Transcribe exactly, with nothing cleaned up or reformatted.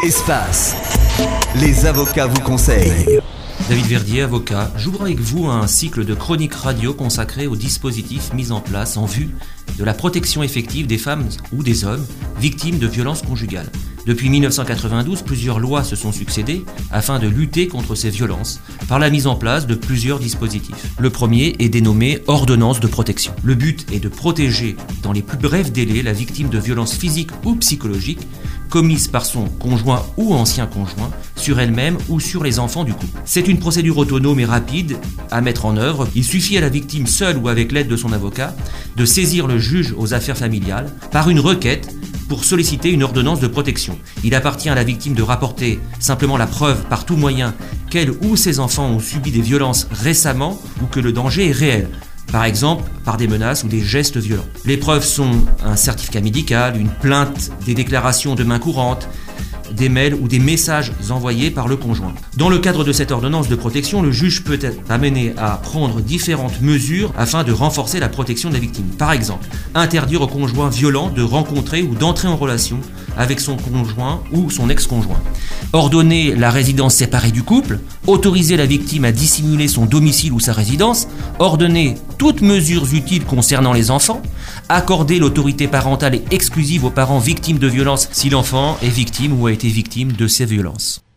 Espace. Les avocats vous conseillent. David Verdier, avocat, j'ouvre avec vous un cycle de chroniques radio consacré aux dispositifs mis en place en vue de la protection effective des femmes ou des hommes victimes de violences conjugales. Depuis mille neuf cent quatre-vingt-douze, plusieurs lois se sont succédées afin de lutter contre ces violences par la mise en place de plusieurs dispositifs. Le premier est dénommé ordonnance de protection. Le but est de protéger dans les plus brefs délais la victime de violences physiques ou psychologiques commises par son conjoint ou ancien conjoint sur elle-même ou sur les enfants du couple. C'est une procédure autonome et rapide à mettre en œuvre. Il suffit à la victime seule ou avec l'aide de son avocat de saisir le juge aux affaires familiales par une requête pour solliciter une ordonnance de protection. Il appartient à la victime de rapporter simplement la preuve par tout moyen qu'elle ou ses enfants ont subi des violences récemment ou que le danger est réel. Par exemple, par des menaces ou des gestes violents. Les preuves sont un certificat médical, une plainte, des déclarations de main courante, des mails ou des messages envoyés par le conjoint. Dans le cadre de cette ordonnance de protection, le juge peut être amené à prendre différentes mesures afin de renforcer la protection de la victime. Par exemple, interdire au conjoint violent de rencontrer ou d'entrer en relation avec son conjoint ou son ex-conjoint. Ordonner la résidence séparée du couple, autoriser la victime à dissimuler son domicile ou sa résidence, ordonner toutes mesures utiles concernant les enfants, accorder l'autorité parentale exclusive aux parents victimes de violences si l'enfant est victime ou a été victime de ces violences.